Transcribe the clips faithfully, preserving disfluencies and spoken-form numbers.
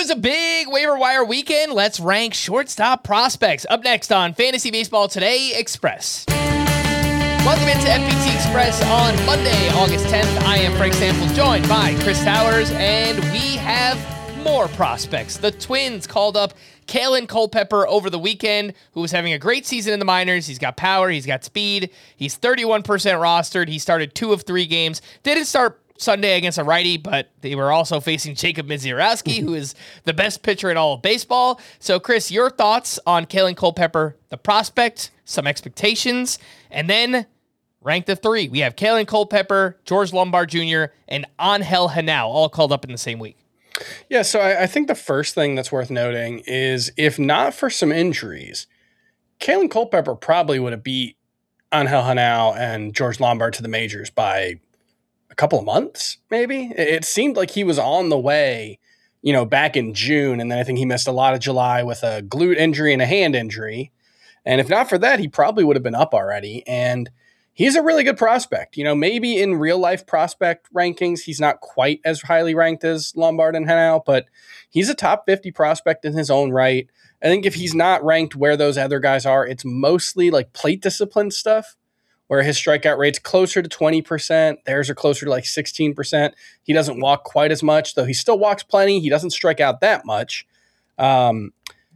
was a big waiver wire weekend. Let's rank shortstop prospects. Up next on Fantasy Baseball Today Express. Welcome into F B T Express on Monday, August tenth. I am Frank Samples, joined by Chris Towers, and we have more prospects. The Twins called up Kalen Culpepper over the weekend, who was having a great season in the minors. He's got power, he's got speed, he's thirty-one percent rostered. He started two of three games. Didn't start Sunday against a righty, but they were also facing Jacob Misiorowski, who is the best pitcher in all of baseball. So, Chris, your thoughts on Kalen Culpepper, the prospect, some expectations, and then rank the three. We have Kalen Culpepper, George Lombard Junior, and Angel Henao, all called up in the same week. Yeah, so I, I think the first thing that's worth noting is if not for some injuries, Kalen Culpepper probably would have beat Angel Henao and George Lombard to the majors by a couple of months, maybe. It seemed like he was on the way, you know, back in June, and then I think he missed a lot of July with a glute injury and a hand injury. And if not for that, he probably would have been up already. And he's a really good prospect. You know, maybe in real life prospect rankings, he's not quite as highly ranked as Lombard and Henao, but he's a top fifty prospect in his own right. I think if he's not ranked where those other guys are, it's mostly like plate discipline stuff, where his strikeout rate's closer to twenty percent. Theirs are closer to like sixteen percent. He doesn't walk quite as much, though he still walks plenty. He doesn't strike out that much. Um,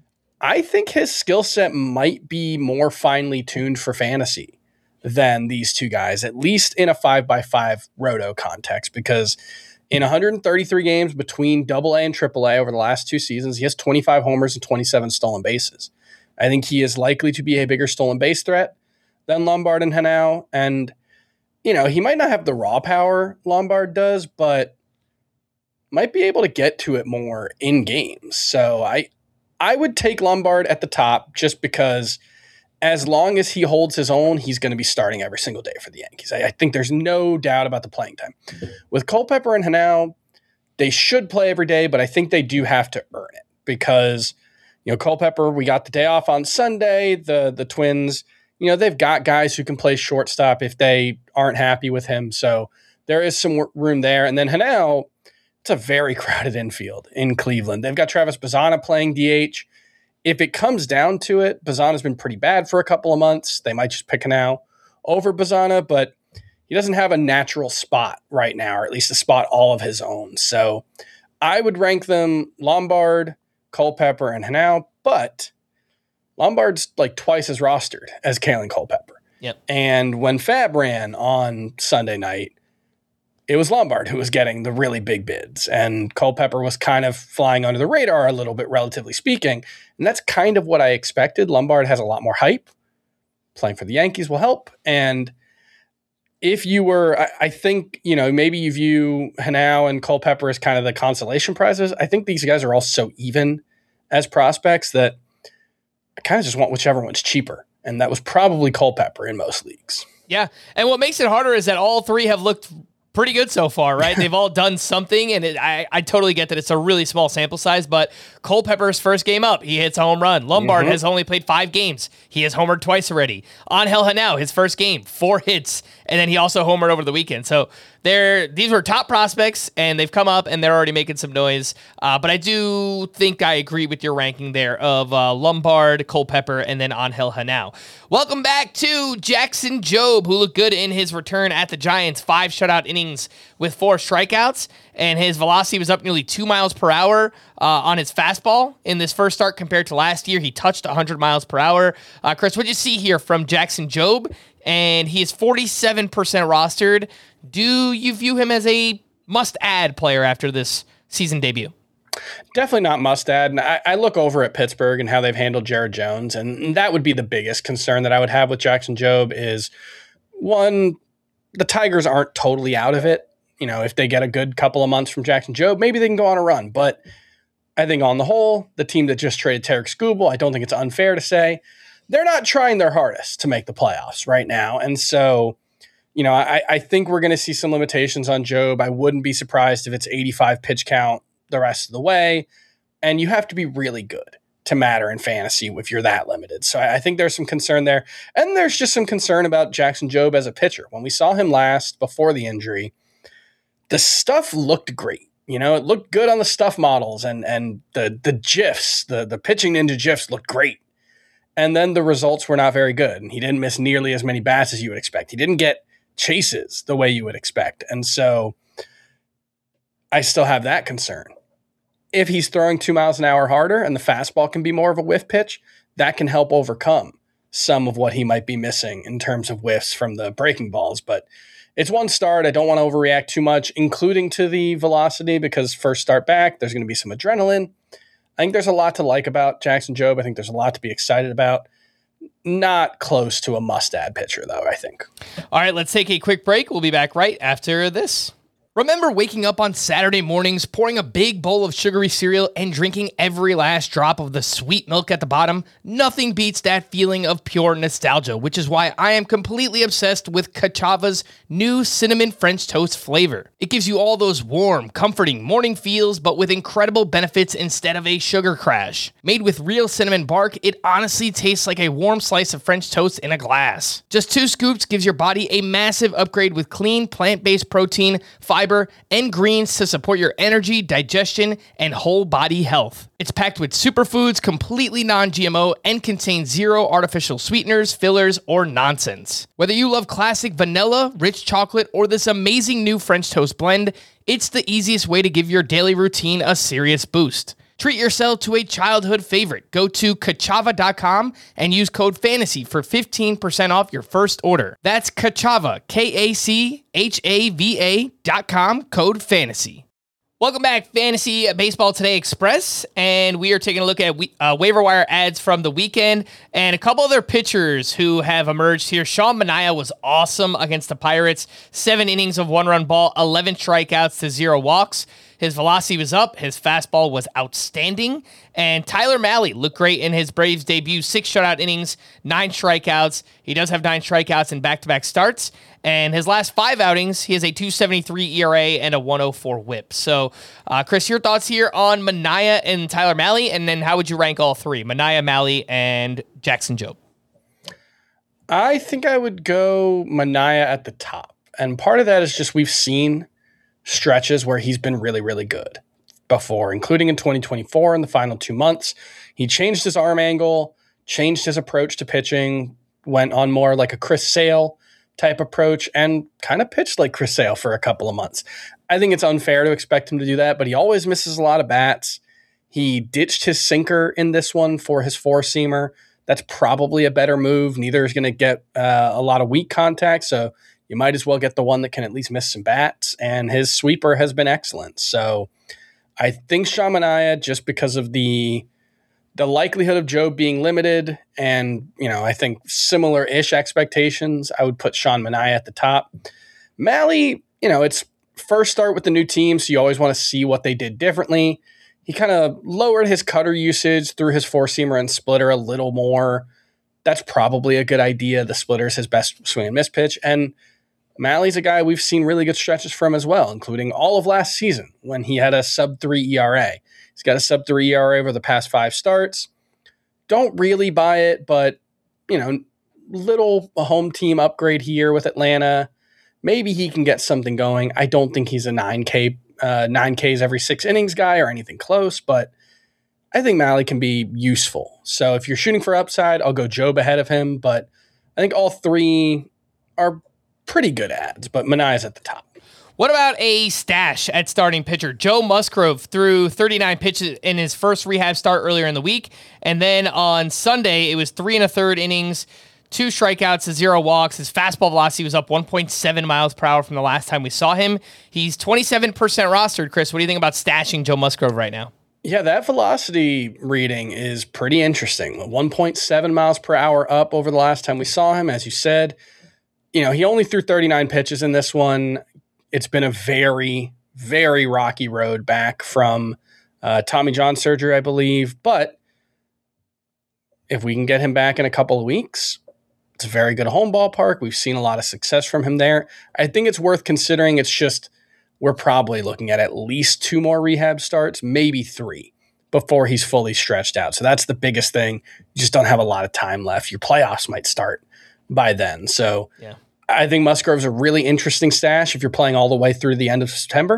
I think his skill set might be more finely tuned for fantasy than these two guys, at least in a five by five roto context, because in one hundred thirty-three games between double A and triple A over the last two seasons, he has twenty-five homers and twenty-seven stolen bases. I think he is likely to be a bigger stolen base threat than Lombard and Henao. And, you know, he might not have the raw power Lombard does, but might be able to get to it more in games. So I I would take Lombard at the top just because as long as he holds his own, he's going to be starting every single day for the Yankees. I, I think there's no doubt about the playing time. With Culpepper and Henao, they should play every day, but I think they do have to earn it because, you know, Culpepper, we got the day off on Sunday. The the Twins, you know, they've got guys who can play shortstop if they aren't happy with him. So there is some room there. And then Henao, it's a very crowded infield in Cleveland. They've got Travis Bazzana playing D H. If it comes down to it, Bazzana's been pretty bad for a couple of months. They might just pick Henao over Bazzana, but he doesn't have a natural spot right now, or at least a spot all of his own. So I would rank them Lombard, Culpepper, and Henao, but Lombard's like twice as rostered as Kalen Culpepper. Yep. And when Fab ran on Sunday night, it was Lombard who was getting the really big bids, and Culpepper was kind of flying under the radar a little bit, relatively speaking. And that's kind of what I expected. Lombard has a lot more hype. Playing for the Yankees will help. And if you were, I, I think, you know, maybe you view Henao and Culpepper as kind of the consolation prizes. I think these guys are all so even as prospects that I kind of just want whichever one's cheaper. And that was probably Culpepper in most leagues. Yeah. And what makes it harder is that all three have looked pretty good so far, right? They've all done something, and it, I, I totally get that it's a really small sample size, but Culpepper's first game up, he hits a home run. Lombard mm-hmm. has only played five games. He has homered twice already. Angel Henao, his first game, four hits, and then he also homered over the weekend. So they're these were top prospects, and they've come up, and they're already making some noise. Uh, but I do think I agree with your ranking there of uh, Lombard, Culpepper, and then Angel Henao. Welcome back to Jackson Jobe, who looked good in his return at the Giants. Five shutout innings with four strikeouts, and his velocity was up nearly two miles per hour uh, on his fastball in this first start compared to last year. He touched one hundred miles per hour. Uh, Chris, what did you see here from Jackson Jobe? And he is forty-seven percent rostered. Do you view him as a must-add player after this season debut? Definitely not must-add. And I, I look over at Pittsburgh and how they've handled Jared Jones, and that would be the biggest concern that I would have with Jackson Jobe is, one, the Tigers aren't totally out of it. You know, if they get a good couple of months from Jackson Jobe, maybe they can go on a run. But I think on the whole, the team that just traded Tarek Skubal, I don't think it's unfair to say, they're not trying their hardest to make the playoffs right now. And so, you know, I, I think we're going to see some limitations on Jobe. I wouldn't be surprised if it's eighty-five pitch count the rest of the way. And you have to be really good to matter in fantasy if you're that limited. So I, I think there's some concern there. And there's just some concern about Jackson Jobe as a pitcher. When we saw him last before the injury, the stuff looked great. You know, it looked good on the stuff models and and the the GIFs, the the pitching ninja GIFs looked great. And then the results were not very good. And he didn't miss nearly as many bats as you would expect. He didn't get chases the way you would expect. And so I still have that concern. If he's throwing two miles an hour harder and the fastball can be more of a whiff pitch, that can help overcome some of what he might be missing in terms of whiffs from the breaking balls. But it's one start. I don't want to overreact too much, including to the velocity, because first start back, there's going to be some adrenaline. I think there's a lot to like about Jackson Jobe. I think there's a lot to be excited about. Not close to a must-add pitcher, though, I think. All right, let's take a quick break. We'll be back right after this. Remember waking up on Saturday mornings, pouring a big bowl of sugary cereal, and drinking every last drop of the sweet milk at the bottom? Nothing beats that feeling of pure nostalgia, which is why I am completely obsessed with Ka'Chava's new cinnamon French toast flavor. It gives you all those warm, comforting morning feels, but with incredible benefits instead of a sugar crash. Made with real cinnamon bark, it honestly tastes like a warm slice of French toast in a glass. Just two scoops gives your body a massive upgrade with clean, plant-based protein, fiber, and greens to support your energy, digestion, and whole body health. It's packed with superfoods, completely non-G M O, and contains zero artificial sweeteners, fillers, or nonsense. Whether you love classic vanilla, rich chocolate, or this amazing new French toast blend, it's the easiest way to give your daily routine a serious boost. Treat yourself to a childhood favorite. Go to Ka'Chava dot com and use code FANTASY for fifteen percent off your first order. That's Ka'Chava, K A C H A V A dot com, code FANTASY. Welcome back, Fantasy Baseball Today Express, and we are taking a look at uh, waiver wire ads from the weekend, and a couple other pitchers who have emerged here. Sean Manaea was awesome against the Pirates. Seven innings of one-run ball, eleven strikeouts to zero walks. His velocity was up. His fastball was outstanding. And Tyler Mahle looked great in his Braves debut. Six shutout innings, nine strikeouts. He does have nine strikeouts in back-to-back starts. And his last five outings, he has a two seventy-three E R A and a one oh four whip. So, uh, Chris, your thoughts here on Manaea and Tyler Mahle, and then how would you rank all three? Manaea, Mahle, and Jackson Jobe. I think I would go Manaea at the top. And part of that is just we've seen stretches where he's been really, really good before, including in twenty twenty-four in the final two months. He changed his arm angle, changed his approach to pitching, went on more like a Chris Sale type approach, and kind of pitched like Chris Sale for a couple of months. I think it's unfair to expect him to do that, but he always misses a lot of bats. He ditched his sinker in this one for his four-seamer. That's probably a better move. Neither is going to get uh, a lot of weak contact, so you might as well get the one that can at least miss some bats, and his sweeper has been excellent. So I think Sean Manaea, just because of the the likelihood of Jobe being limited and, you know, I think similar-ish expectations, I would put Sean Manaea at the top. Mahle, you know, it's first start with the new team, so you always want to see what they did differently. He kind of lowered his cutter usage through his four-seamer and splitter a little more. That's probably a good idea. The splitter is his best swing and miss pitch. And Mahle's a guy we've seen really good stretches from as well, including all of last season when he had a sub three E R A. He's got a sub three E R A over the past five starts. Don't really buy it, but, you know, little home team upgrade here with Atlanta. Maybe he can get something going. I don't think he's a nine K, uh, nine Ks every six innings guy or anything close, but I think Mahle can be useful. So if you're shooting for upside, I'll go Jobe ahead of him, but I think all three are pretty good ads, but Manaea's at the top. What about a stash at starting pitcher? Joe Musgrove threw thirty-nine pitches in his first rehab start earlier in the week, and then on Sunday, it was three and a third innings, two strikeouts to zero walks. His fastball velocity was up one point seven miles per hour from the last time we saw him. He's twenty-seven percent rostered. Chris, what do you think about stashing Joe Musgrove right now? Yeah, that velocity reading is pretty interesting. one point seven miles per hour up over the last time we saw him, as you said. You know, he only threw thirty-nine pitches in this one. It's been a very, very rocky road back from uh, Tommy John surgery, I believe. But if we can get him back in a couple of weeks, it's a very good home ballpark. We've seen a lot of success from him there. I think it's worth considering. It's just we're probably looking at at least two more rehab starts, maybe three, before he's fully stretched out. So that's the biggest thing. You just don't have a lot of time left. Your playoffs might start by then. So yeah. I think Musgrove's a really interesting stash if you're playing all the way through the end of September.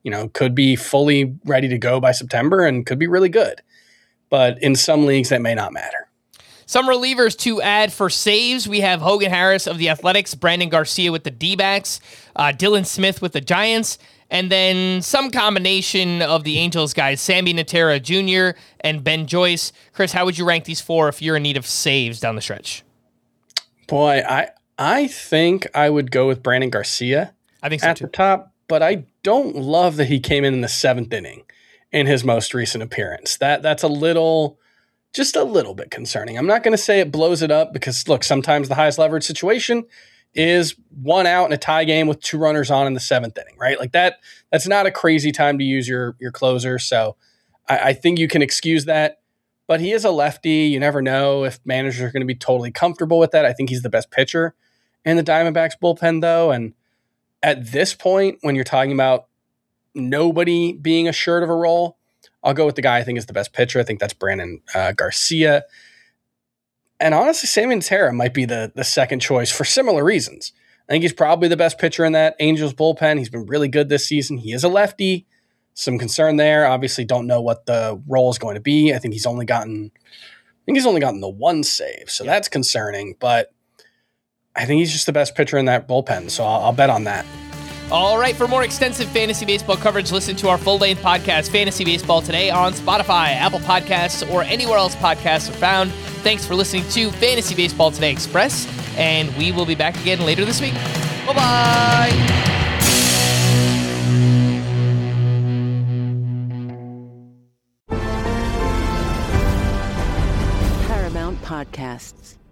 you know, could be fully ready to go by September and could be really good. But in some leagues, that may not matter. Some relievers to add for saves. We have Hogan Harris of the Athletics, Brandon Garcia with the D-backs, uh, Dylan Smith with the Giants, and then some combination of the Angels guys, Sammy Natera Junior and Ben Joyce. Chris, how would you rank these four if you're in need of saves down the stretch? Boy, I I think I would go with Brandon Garcia I think so at too. the top, but I don't love that he came in in the seventh inning in his most recent appearance. That That's a little, just a little bit concerning. I'm not going to say it blows it up because, look, sometimes the highest leverage situation is one out in a tie game with two runners on in the seventh inning, right? Like that, that's not a crazy time to use your your closer. So I, I think you can excuse that. But he is a lefty. You never know if managers are going to be totally comfortable with that. I think he's the best pitcher in the Diamondbacks bullpen, though. And at this point, when you're talking about nobody being assured of a role, I'll go with the guy I think is the best pitcher. I think that's Brandon uh, Garcia. And honestly, Sammy Natera might be the, the second choice for similar reasons. I think he's probably the best pitcher in that Angels bullpen. He's been really good this season. He is a lefty. Some concern there. Obviously, don't know what the role is going to be. I think he's only gotten, I think he's only gotten the one save, so yeah. That's concerning. But I think he's just the best pitcher in that bullpen, so I'll, I'll bet on that. All right, for more extensive fantasy baseball coverage, listen to our full-length podcast, Fantasy Baseball Today, on Spotify, Apple Podcasts, or anywhere else podcasts are found. Thanks for listening to Fantasy Baseball Today Express, and we will be back again later this week. Bye-bye! Paramount Podcasts.